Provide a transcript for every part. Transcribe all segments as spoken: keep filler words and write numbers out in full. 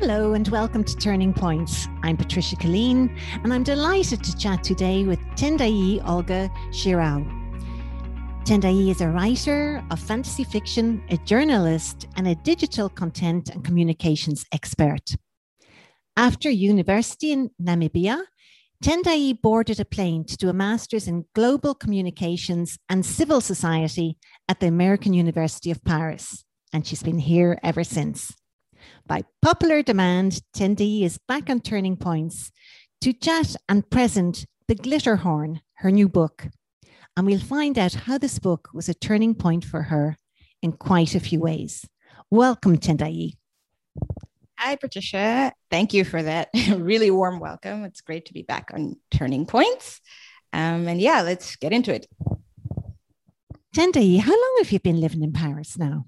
Hello and welcome to Turning Points. I'm Patricia Colleen and I'm delighted to chat today with Tendai Olga Shirao. Tendai is a writer of fantasy fiction, a journalist and a digital content and communications expert. After university in Namibia, Tendai boarded a plane to do a master's in global communications and civil society at the American University of Paris, and she's been here ever since. By popular demand, Tendai is back on Turning Points to chat and present The Glitter Horn, her new book. And we'll find out how this book was a turning point for her in quite a few ways. Welcome, Tendai. Hi, Patricia. Thank you for that really warm welcome. It's great to be back on Turning Points. Um, and yeah, let's get into it. Tendai, how long have you been living in Paris now?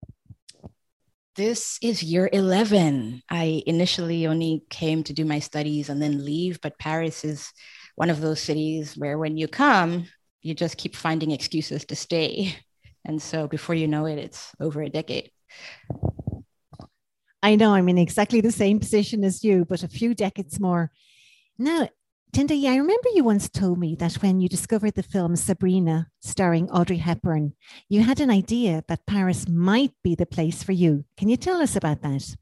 This is year eleven. I initially only came to do my studies and then leave, but Paris is one of those cities where when you come, you just keep finding excuses to stay. And so before you know it, it's over a decade. I know I'm in exactly the same position as you, but a few decades more. Now, Tendai, I remember you once told me that when you discovered the film Sabrina, starring Audrey Hepburn, you had an idea that Paris might be the place for you. Can you tell us about that?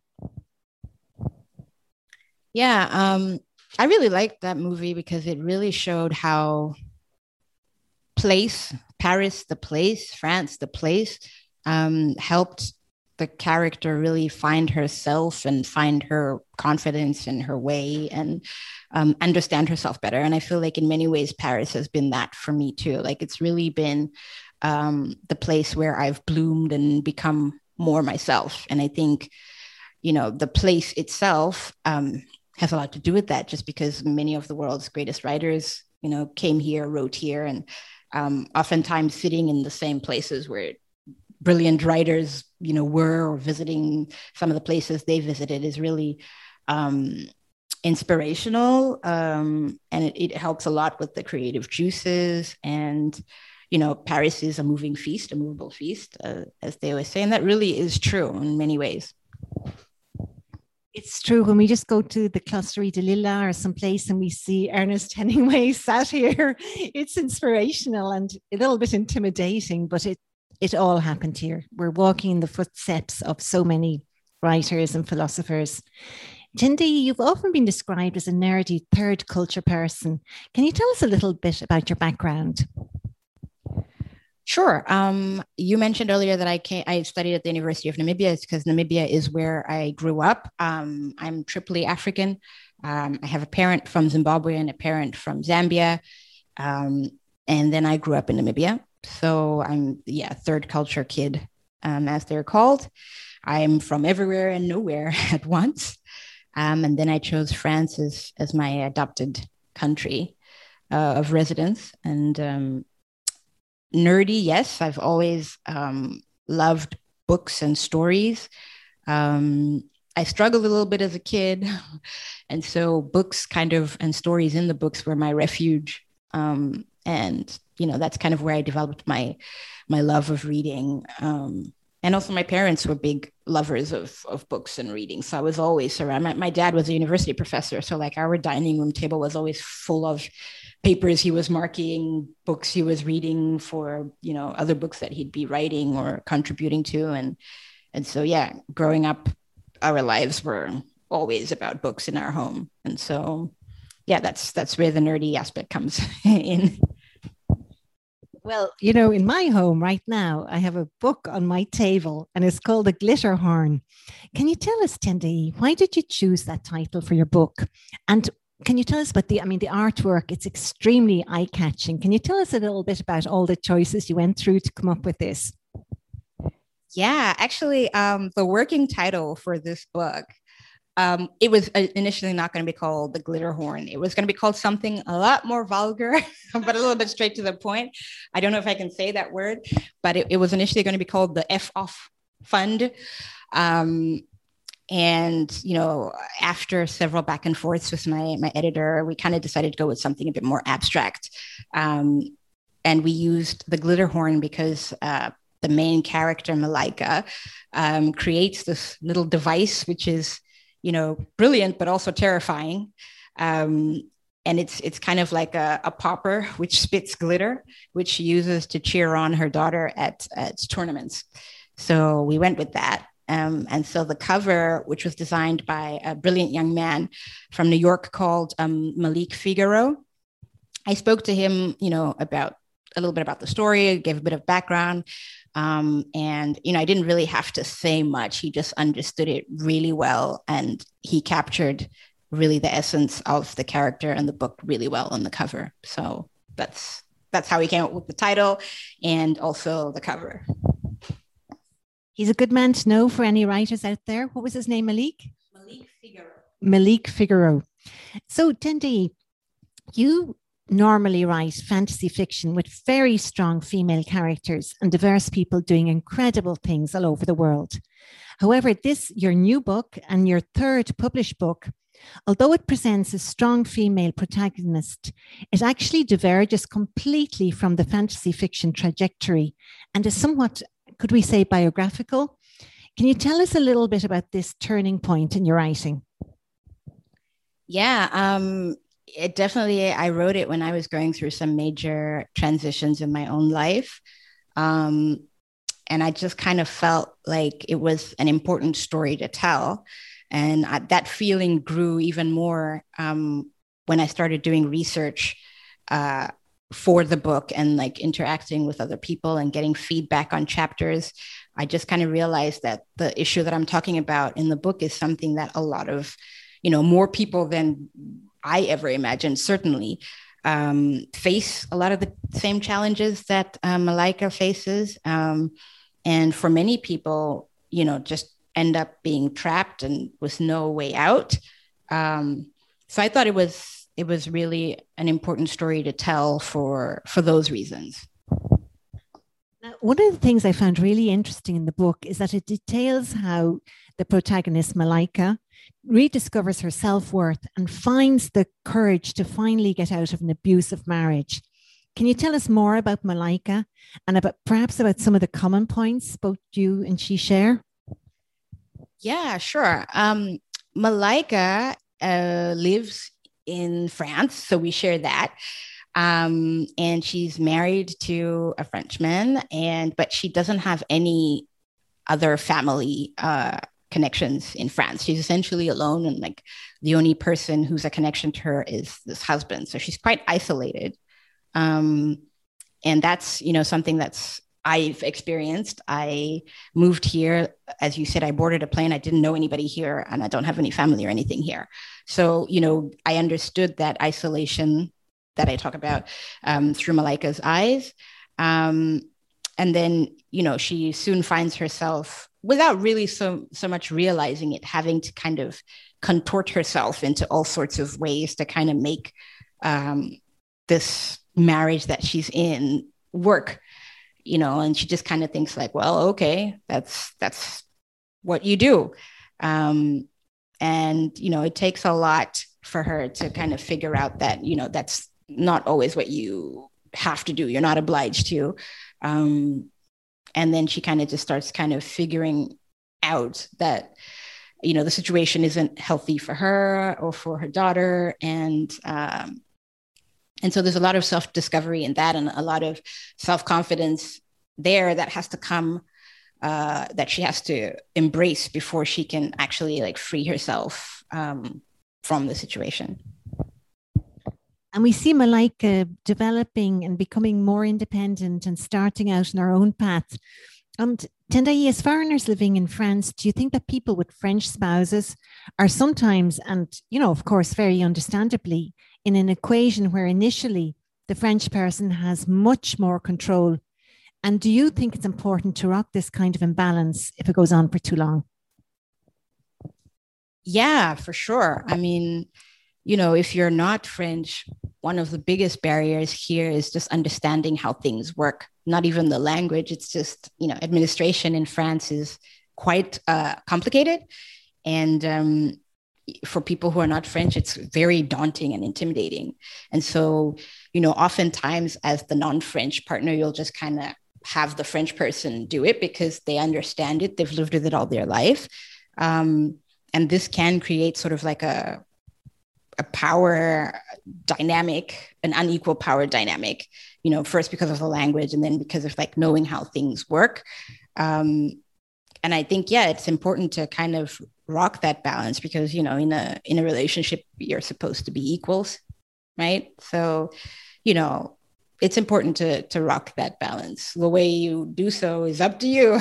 Yeah, um, I really liked that movie because it really showed how place, Paris, the place, France, the place, um, helped the character really find herself and find her confidence in her way and um, understand herself better. And I feel like in many ways, Paris has been that for me too. Like it's really been um, the place where I've bloomed and become more myself. And I think, you know, the place itself um, has a lot to do with that, just because many of the world's greatest writers, you know, came here, wrote here, and um, oftentimes sitting in the same places where brilliant writers, you know, were or visiting some of the places they visited is really um, inspirational. Um, and it, it helps a lot with the creative juices. And, you know, Paris is a moving feast, a movable feast, uh, as they always say. And that really is true in many ways. It's true. When we just go to the Closerie de Lila or someplace and we see Ernest Hemingway sat here, it's inspirational and a little bit intimidating, but it It all happened here. We're walking in the footsteps of so many writers and philosophers. Tendai, you've often been described as a nerdy third culture person. Can you tell us a little bit about your background? Sure. Um, you mentioned earlier that I came, I studied at the University of Namibia. It's because Namibia is where I grew up. Um, I'm triply African. Um, I have a parent from Zimbabwe and a parent from Zambia. Um, and then I grew up in Namibia. So I'm, yeah, third culture kid, um, as they're called. I'm from everywhere and nowhere at once. Um, and then I chose France as, as my adopted country uh, of residence. And um, nerdy, yes, I've always um, loved books and stories. Um, I struggled a little bit as a kid. And so books kind of, and stories in the books were my refuge. Um, and you know, that's kind of where I developed my my love of reading. Um, and also my parents were big lovers of, of books and reading. So I was always surrounded. My, my dad was a university professor. So like our dining room table was always full of papers he was marking, books he was reading for, you know, other books that he'd be writing or contributing to. And, and so, yeah, growing up, our lives were always about books in our home. And so, yeah, that's that's where the nerdy aspect comes in. Well, you know, in my home right now, I have a book on my table and it's called The Glitter Horn. Can you tell us, Tendai, why did you choose that title for your book? And can you tell us about the, I mean, the artwork, it's extremely eye-catching. Can you tell us a little bit about all the choices you went through to come up with this? Yeah, actually, um, the working title for this book, Um, it was initially not going to be called The Glitter Horn. It was going to be called something a lot more vulgar, but a little bit straight to the point. I don't know if I can say that word, but it, it was initially going to be called the F Off Fund. Um, and, you know, after several back and forths with my, my editor, we kind of decided to go with something a bit more abstract. Um, and we used the glitter horn because uh, the main character, Malaika, um, creates this little device, which is, you know, brilliant, but also terrifying. Um, and it's it's kind of like a, a popper which spits glitter, which she uses to cheer on her daughter at, at tournaments. So we went with that. Um, and so the cover, which was designed by a brilliant young man from New York called um, Malik Figaro, I spoke to him, you know, about a little bit about the story, gave a bit of background. Um, and, you know, I didn't really have to say much. He just understood it really well. And he captured really the essence of the character and the book really well on the cover. So that's that's how he came up with the title and also the cover. He's a good man to know for any writers out there. What was his name, Malik? Malik Figaro. Malik Figaro. So, Tendayi, you normally write fantasy fiction with very strong female characters and diverse people doing incredible things all over the world. However, this, your new book and your third published book, although it presents a strong female protagonist, it actually diverges completely from the fantasy fiction trajectory and is somewhat, could we say, biographical. Can you tell us a little bit about this turning point in your writing? Yeah, um, it definitely, I wrote it when I was going through some major transitions in my own life. Um, and I just kind of felt like it was an important story to tell. And I, that feeling grew even more um, when I started doing research uh, for the book and like interacting with other people and getting feedback on chapters. I just kind of realized that the issue that I'm talking about in the book is something that a lot of, you know, more people than I ever imagined, certainly, um, face a lot of the same challenges that uh, Malaika faces. Um, and for many people, you know, just end up being trapped and with no way out. Um, so I thought it was it was really an important story to tell for for those reasons. Now, one of the things I found really interesting in the book is that it details how the protagonist, Malaika, rediscovers her self-worth and finds the courage to finally get out of an abusive marriage. Can you tell us more about Malaika and about perhaps about some of the common points both you and she share? Yeah, sure. Um, Malaika uh, lives in France, so we share that. Um, and she's married to a Frenchman, and but she doesn't have any other family uh, connections in France. She's essentially alone, and like the only person who's a connection to her is this husband. So she's quite isolated. Um, and that's, you know, something that's I've experienced. I moved here, as you said, I boarded a plane. I didn't know anybody here, and I don't have any family or anything here. So, you know, I understood that isolation that I talk about um, through Malaika's eyes. Um, and then, you know, she soon finds herself, without really so, so much realizing it, having to kind of contort herself into all sorts of ways to kind of make um, this marriage that she's in work. You know, and she just kind of thinks like, well, okay, that's that's what you do. Um, and, you know, it takes a lot for her to kind of figure out that, you know, that's not always what you have to do. You're not obliged to. Um, and then she kind of just starts kind of figuring out that, you know, the situation isn't healthy for her or for her daughter. And um, And so there's a lot of self-discovery in that and a lot of self-confidence there that has to come, uh, that she has to embrace before she can actually like free herself um, from the situation. And we see Malaika developing and becoming more independent and starting out on her own path. And Tendayi, as foreigners living in France, do you think that people with French spouses are sometimes, and, you know, of course, very understandably, in an equation where initially the French person has much more control? And do you think it's important to rock this kind of imbalance if it goes on for too long? Yeah, for sure. I mean, you know, if you're not French, one of the biggest barriers here is just understanding how things work. Not even the language. It's just, you know, administration in France is quite uh, complicated. And um, for people who are not French, it's very daunting and intimidating. And so, you know, oftentimes as the non-French partner, you'll just kind of have the French person do it because they understand it. They've lived with it all their life. Um, and this can create sort of like a, a power dynamic, an unequal power dynamic, you know, first because of the language and then because of like knowing how things work. Um, and I think, yeah, it's important to kind of rock that balance because, you know, in a, in a relationship, you're supposed to be equals, right? So, you know, it's important to, to rock that balance. The way you do so is up to you.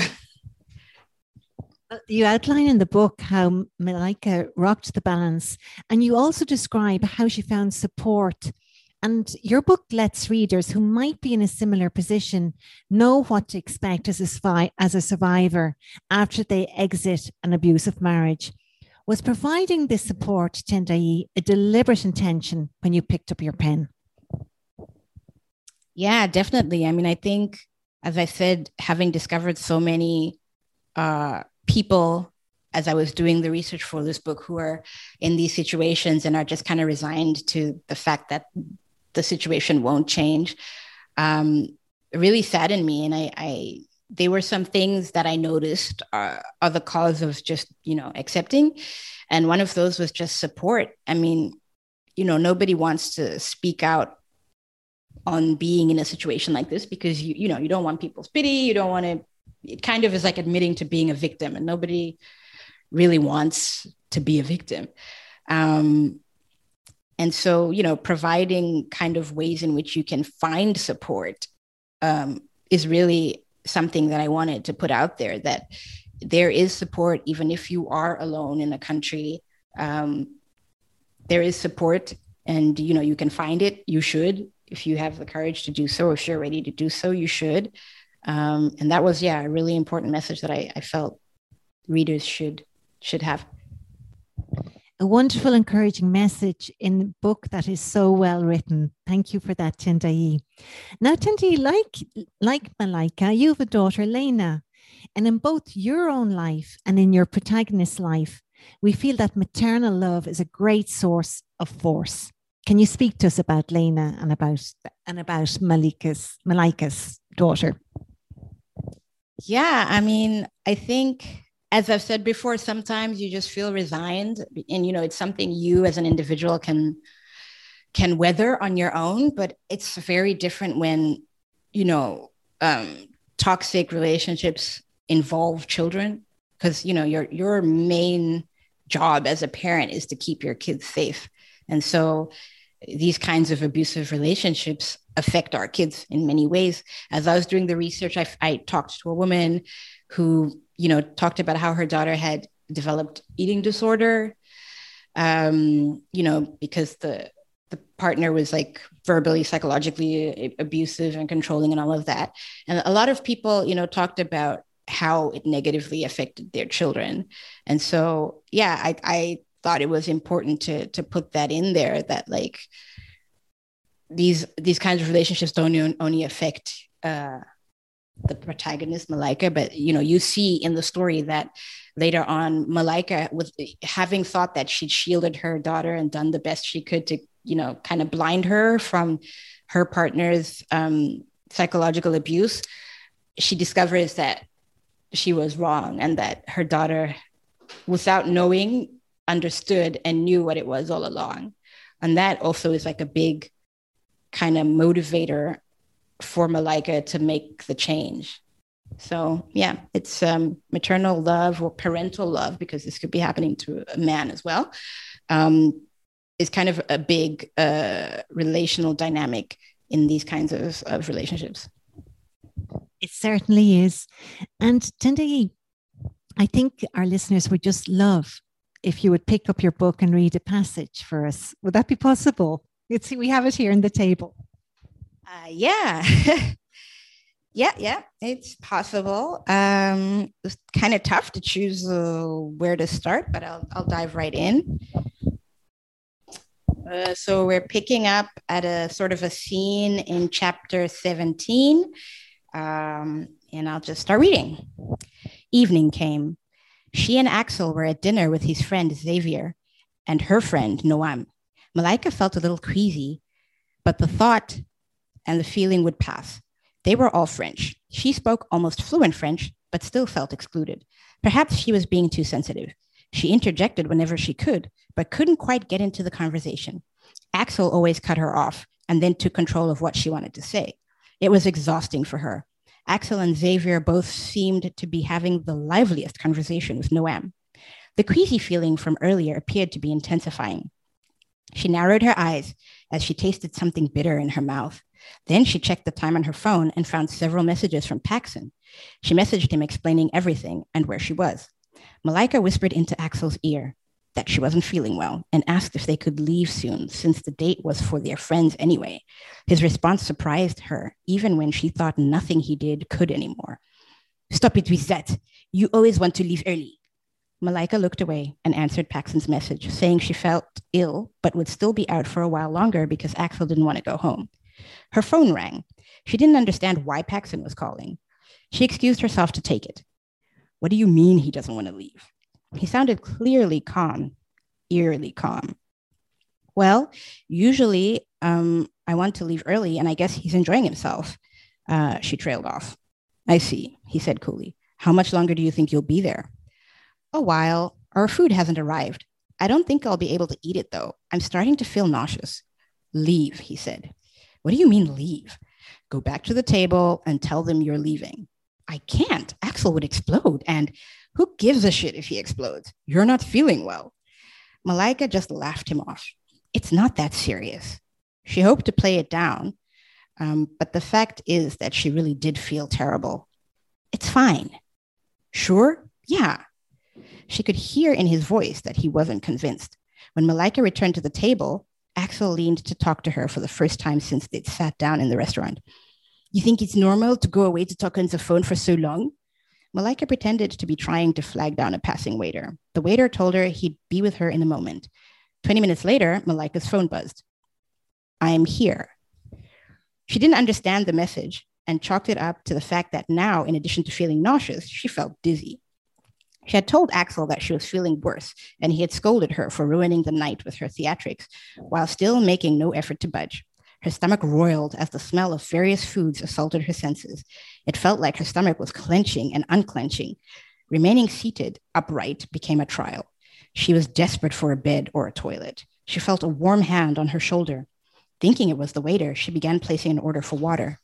You outline in the book how Malaika rocked the balance, and you also describe how she found support. And your book lets readers who might be in a similar position know what to expect as a, spy, as a survivor after they exit an abusive marriage. Was providing this support, Tendai, a deliberate intention when you picked up your pen? Yeah, definitely. I mean, I think, as I said, having discovered so many uh, people as I was doing the research for this book who are in these situations and are just kind of resigned to the fact that the situation won't change, um, really saddened me. And I, I, they were some things that I noticed are, are the cause of just, you know, accepting. And one of those was just support. I mean, you know, nobody wants to speak out on being in a situation like this because, you, you know, you don't want people's pity. You don't want to, it kind of is like admitting to being a victim, and nobody really wants to be a victim. Um, and so, you know, providing kind of ways in which you can find support um, is really something that I wanted to put out there, that there is support, even if you are alone in a country, um, there is support, and, you know, you can find it. You should, if you have the courage to do so, if you're ready to do so, you should. Um, and that was, yeah, a really important message that I, I felt readers should should have. A wonderful, encouraging message in the book that is so well written. Thank you for that, Tendai. Now, Tendai, like, like Malaika, you have a daughter, Lena. And in both your own life and in your protagonist's life, we feel that maternal love is a great source of force. Can you speak to us about Lena and about, and about Malika's, Malaika's daughter? Yeah, I mean, I think, as I've said before, sometimes you just feel resigned, and, you know, it's something you as an individual can can weather on your own, but it's very different when, you know, um, toxic relationships involve children, because, you know, your your main job as a parent is to keep your kids safe. And so these kinds of abusive relationships affect our kids in many ways. As I was doing the research, I, I talked to a woman who, you know, talked about how her daughter had developed eating disorder, um, you know, because the the partner was like verbally, psychologically abusive and controlling and all of that. And a lot of people, you know, talked about how it negatively affected their children. And so, yeah, I, I thought it was important to to put that in there, that like these these kinds of relationships don't only affect uh, the protagonist, Malaika, but, you know, you see in the story that later on, Malaika, with having thought that she'd shielded her daughter and done the best she could to, you know, kind of blind her from her partner's um, psychological abuse, she discovers that she was wrong, and that her daughter, without knowing, understood and knew what it was all along. And that also is like a big kind of motivator for Malaika to make the change. So yeah, it's um, maternal love or parental love, because this could be happening to a man as well, um, is kind of a big uh, relational dynamic in these kinds of, of relationships. It certainly is. And Tendai, I think our listeners would just love if you would pick up your book and read a passage for us. Would that be possible? It's, we have it here on the table. Uh, yeah. yeah, yeah, it's possible. Um, it's kind of tough to choose uh, where to start, but I'll, I'll dive right in. Uh, so we're picking up at a sort of a scene in chapter seventeen. Um, and I'll just start reading. Evening came. She and Axel were at dinner with his friend Xavier and her friend Noam. Malaika felt a little queasy, but the thought and the feeling would pass. They were all French. She spoke almost fluent French, but still felt excluded. Perhaps she was being too sensitive. She interjected whenever she could, but couldn't quite get into the conversation. Axel always cut her off and then took control of what she wanted to say. It was exhausting for her. Axel and Xavier both seemed to be having the liveliest conversation with Noam. The queasy feeling from earlier appeared to be intensifying. She narrowed her eyes as she tasted something bitter in her mouth. Then she checked the time on her phone and found several messages from Paxson. She messaged him explaining everything and where she was. Malika whispered into Axel's ear that she wasn't feeling well and asked if they could leave soon since the date was for their friends anyway. His response surprised her, even when she thought nothing he did could anymore. "Stop it with that. You always want to leave early." Malika looked away and answered Paxson's message, saying she felt ill but would still be out for a while longer because Axel didn't want to go home. Her phone rang. She didn't understand why Paxson was calling. She excused herself to take it. "What do you mean he doesn't want to leave?" He sounded clearly calm, eerily calm. "Well, usually um, I want to leave early, and I guess he's enjoying himself." Uh, she trailed off. "I see," he said coolly. "How much longer do you think you'll be there?" "A while. Our food hasn't arrived. I don't think I'll be able to eat it, though. I'm starting to feel nauseous." "Leave," he said. "What do you mean leave?" "Go back to the table and tell them you're leaving." "I can't. Axel would explode, and who gives a shit if he explodes? You're not feeling well." Malika just laughed him off. "It's not that serious." She hoped to play it down, um, but the fact is that she really did feel terrible. "It's fine." "Sure? Yeah." She could hear in his voice that he wasn't convinced. When Malika returned to the table, Axel leaned to talk to her for the first time since they'd sat down in the restaurant. "You think it's normal to go away to talk on the phone for so long?" Malika pretended to be trying to flag down a passing waiter. The waiter told her he'd be with her in a moment. Twenty minutes later, Malika's phone buzzed. "I'm here." She didn't understand the message and chalked it up to the fact that now, in addition to feeling nauseous, she felt dizzy. She had told Axel that she was feeling worse, and he had scolded her for ruining the night with her theatrics, while still making no effort to budge. Her stomach roiled as the smell of various foods assaulted her senses. It felt like her stomach was clenching and unclenching. Remaining seated, upright, became a trial. She was desperate for a bed or a toilet. She felt a warm hand on her shoulder. Thinking it was the waiter, she began placing an order for water.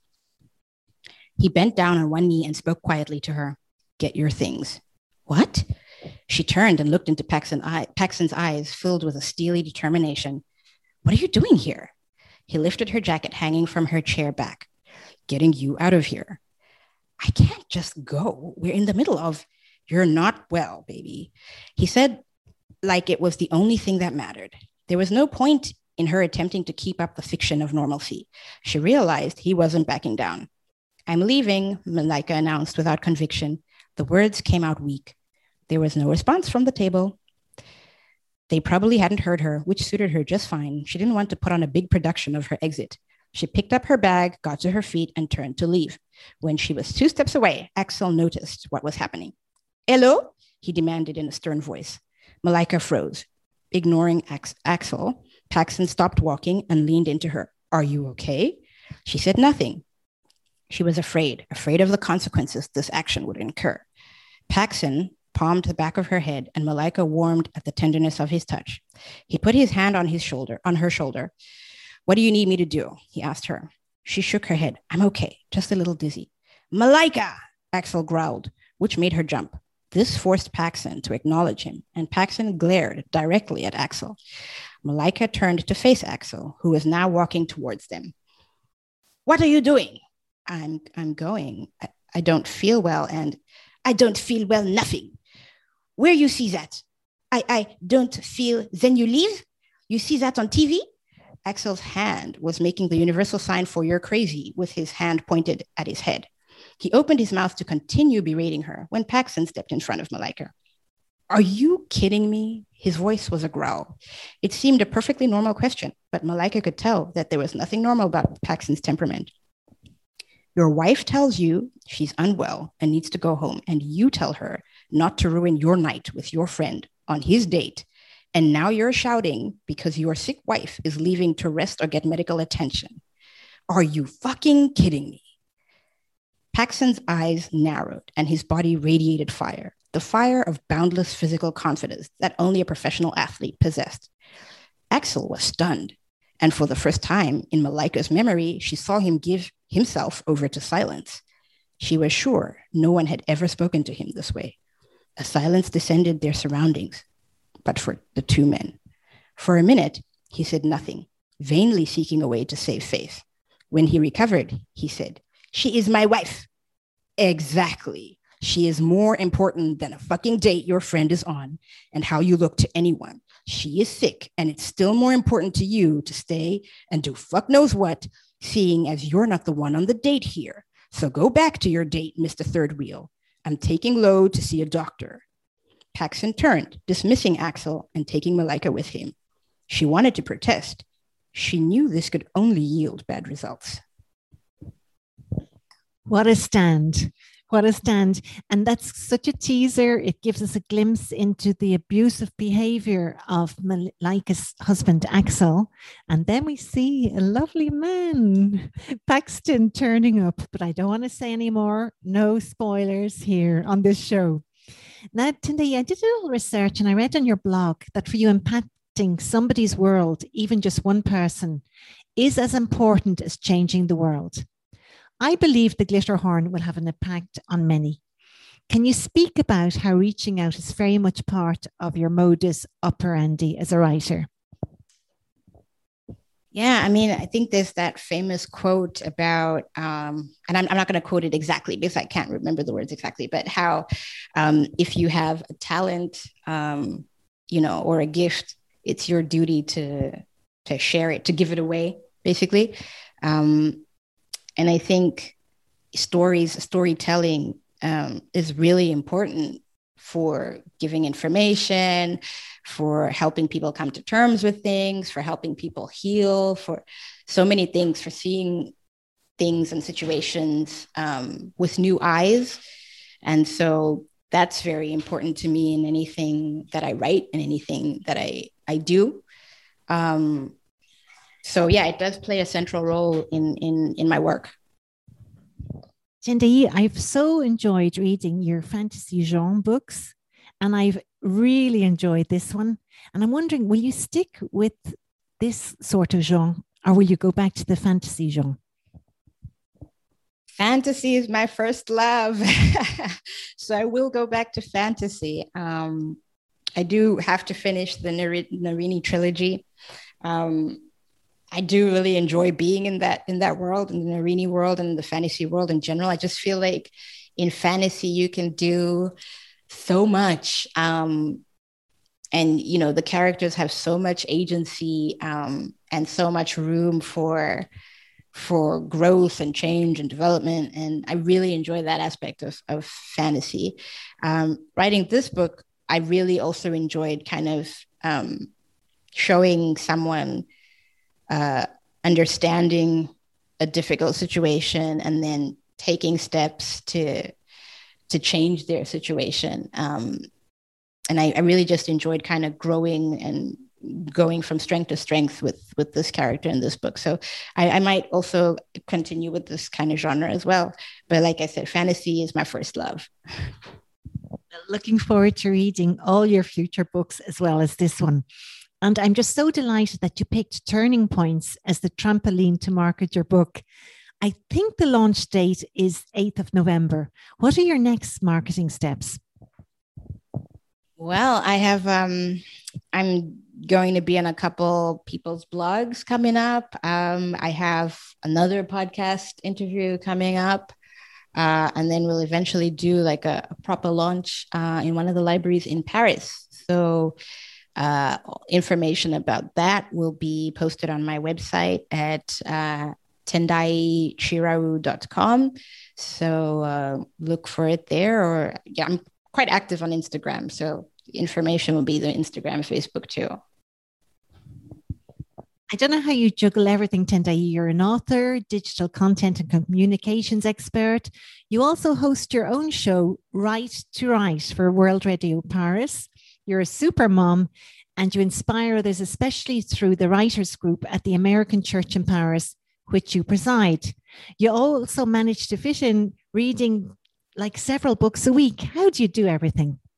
He bent down on one knee and spoke quietly to her. "Get your things." "What?" She turned and looked into Paxson eye, Paxson's eyes, filled with a steely determination. "What are you doing here?" He lifted her jacket hanging from her chair back. "Getting you out of here." "I can't just go. We're in the middle of..." "You're not well, baby," he said, like it was the only thing that mattered. There was no point in her attempting to keep up the fiction of normalcy. She realized he wasn't backing down. "I'm leaving," Malika announced without conviction. The words came out weak. There was no response from the table. They probably hadn't heard her, which suited her just fine. She didn't want to put on a big production of her exit. She picked up her bag, got to her feet, and turned to leave. When she was two steps away, Axel noticed what was happening. "Hello?" he demanded in a stern voice. Malika froze. Ignoring Ax- Axel, Paxson stopped walking and leaned into her. "Are you okay?" She said nothing. She was afraid, afraid of the consequences this action would incur. Paxson palmed the back of her head, and Malika warmed at the tenderness of his touch. He put his hand on his shoulder, on her shoulder. "What do you need me to do?" he asked her. She shook her head. "I'm okay, just a little dizzy." "Malika!" Axel growled, which made her jump. This forced Paxson to acknowledge him, and Paxson glared directly at Axel. Malika turned to face Axel, who was now walking towards them. "What are you doing?" I'm I'm going. I, I don't feel well, and I don't feel well nothing. Where you see that? I, I don't feel, then you leave? You see that on T V? Axel's hand was making the universal sign for "you're crazy" with his hand pointed at his head. He opened his mouth to continue berating her when Paxson stepped in front of Malika. "Are you kidding me?" His voice was a growl. It seemed a perfectly normal question, but Malika could tell that there was nothing normal about Paxson's temperament. "Your wife tells you she's unwell and needs to go home, and you tell her not to ruin your night with your friend on his date. And now you're shouting because your sick wife is leaving to rest or get medical attention. Are you fucking kidding me?" Paxson's eyes narrowed and his body radiated fire. the fire of boundless physical confidence that only a professional athlete possessed. Axel was stunned, and for the first time in Malika's memory, she saw him give himself over to silence. She was sure no one had ever spoken to him this way. A silence descended their surroundings, but for the two men. For a minute, he said nothing, vainly seeking a way to save face. When he recovered, he said, "She is my wife." Exactly. She is more important than a fucking date your friend is on and how you look to anyone. She is sick, and it's still more important to you to stay and do fuck knows what, seeing as you're not the one on the date here. So go back to your date, Mister Third Wheel. I'm taking Lo to see a doctor. Paxson turned, dismissing Axel and taking Malika with him. She wanted to protest. She knew this could only yield bad results. What a stand. What a stand. And that's such a teaser. It gives us a glimpse into the abusive behavior of Malika's husband, Axel. And then we see a lovely man, Paxton, turning up. But I don't want to say any more. No spoilers here on this show. Now, Tendai, I did a little research and I read on your blog that for you, impacting somebody's world, even just one person, is as important as changing the world. I believe the glitter horn will have an impact on many. Can you speak about how reaching out is very much part of your modus operandi as a writer? Yeah, I mean, I think there's that famous quote about, um, and I'm, I'm not going to quote it exactly because I can't remember the words exactly, but how um, if you have a talent, um, you know, or a gift, it's your duty to to share it, to give it away, basically. Um, And I think stories, storytelling um, is really important for giving information, for helping people come to terms with things, for helping people heal, for so many things, for seeing things and situations um, with new eyes. And so that's very important to me in anything that I write and anything that I, I do. Um, So yeah, it does play a central role in in in my work. Tendai, I've so enjoyed reading your fantasy genre books, and I've really enjoyed this one. And I'm wondering, will you stick with this sort of genre, or will you go back to the fantasy genre? Fantasy is my first love, so I will go back to fantasy. Um, I do have to finish the Nar- Narini trilogy. Um, I do really enjoy being in that in that world, in the Narini world and the fantasy world in general. I just feel like in fantasy you can do so much, um, and you know the characters have so much agency um, and so much room for for growth and change and development. And I really enjoy that aspect of of fantasy. Um, writing this book, I really also enjoyed kind of um, showing someone. Uh, understanding a difficult situation and then taking steps to to change their situation. Um, and I, I really just enjoyed kind of growing and going from strength to strength with with this character in this book. So I, I might also continue with this kind of genre as well. But like I said, fantasy is my first love. Looking forward to reading all your future books as well as this one. And I'm just so delighted that you picked Turning Points as the trampoline to market your book. I think the launch date is eighth of November. What are your next marketing steps? Well, I have, um, I'm going to be on a couple people's blogs coming up. Um, I have another podcast interview coming up. Uh, and then we'll eventually do like a, a proper launch uh, in one of the libraries in Paris. So Uh, information about that will be posted on my website at uh, tendai chiraru dot com. So uh, look for it there. Or yeah, I'm quite active on Instagram. So information will be the Instagram, Facebook too. I don't know how you juggle everything, Tendai. You're an author, digital content and communications expert. You also host your own show, Right to Write, for World Radio Paris. You're a super mom, and you inspire others, especially through the writers group at the American Church in Paris, which you preside. You also manage to fit in reading like several books a week. How do you do everything?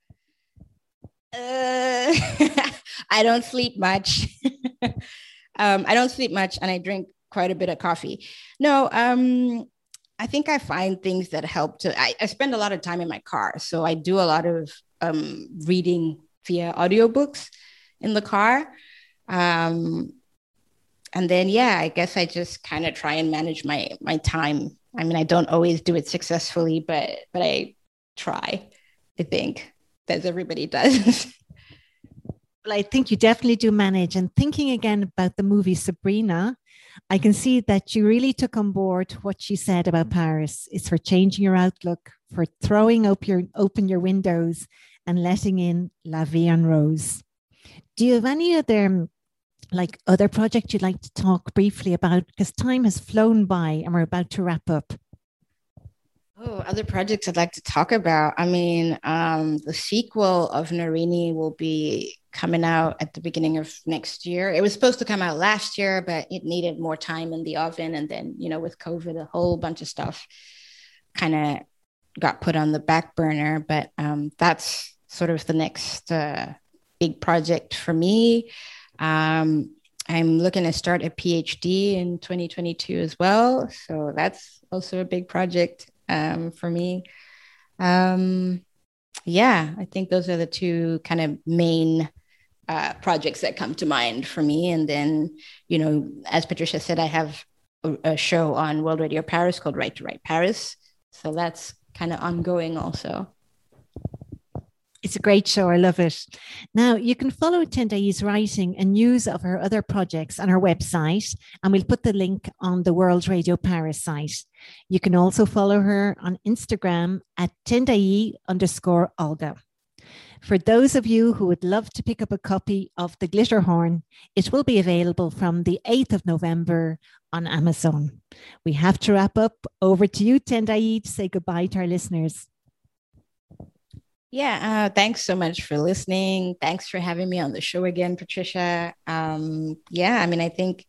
Uh, I don't sleep much. um, I don't sleep much, and I drink quite a bit of coffee. No, um, I think I find things that help to. I, I spend a lot of time in my car, so I do a lot of um, reading via audiobooks in the car. Um, and then, yeah, I guess I just kind of try and manage my my time. I mean, I don't always do it successfully, but but I try. I think, as everybody does. Well, I think you definitely do manage. And thinking again about the movie Sabrina, I can see that you really took on board what she said about Paris. It's for changing your outlook, for throwing up your, open your windows and letting in La Vie en Rose. Do you have any other, like other project you'd like to talk briefly about? Because time has flown by and we're about to wrap up. Oh, other projects I'd like to talk about. I mean, um, the sequel of Narini will be coming out at the beginning of next year. It was supposed to come out last year, but it needed more time in the oven. And then, you know, with COVID, a whole bunch of stuff kind of got put on the back burner. But um, that's sort of the next uh, big project for me. Um, I'm looking to start a PhD in twenty twenty-two as well. So that's also a big project um, for me. Um, yeah, I think those are the two kind of main uh, projects that come to mind for me. And then, you know, as Patricia said, I have a, a show on World Radio Paris called Right to Write Paris. So that's kind of ongoing also. It's a great show. I love it. Now, you can follow Tendai's writing and news of her other projects on her website, and we'll put the link on the World Radio Paris site. You can also follow her on Instagram at Tendai underscore Olga. For those of you who would love to pick up a copy of The Glitter Horn, it will be available from the eighth of November on Amazon. We have to wrap up. Over to you, Tendai, to say goodbye to our listeners. Yeah, uh, thanks so much for listening. Thanks for having me on the show again, Patricia. Um, yeah, I mean, I think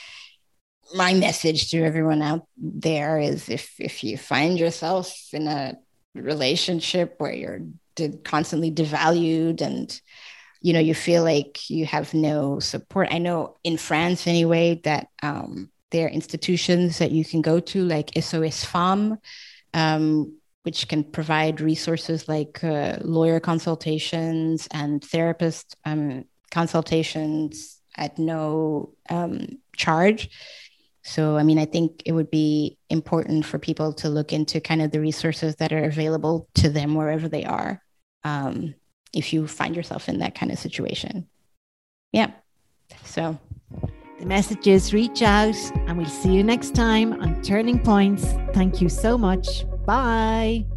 my message to everyone out there is if if you find yourself in a relationship where you're de- constantly devalued and, you know, you feel like you have no support. I know in France anyway, that um, there are institutions that you can go to like S O S Femmes, um, which can provide resources like uh, lawyer consultations and therapist um, consultations at no um, charge. So, I mean, I think it would be important for people to look into kind of the resources that are available to them wherever they are, um, if you find yourself in that kind of situation. Yeah. So the message is reach out, and we'll see you next time on Turning Points. Thank you so much. Bye.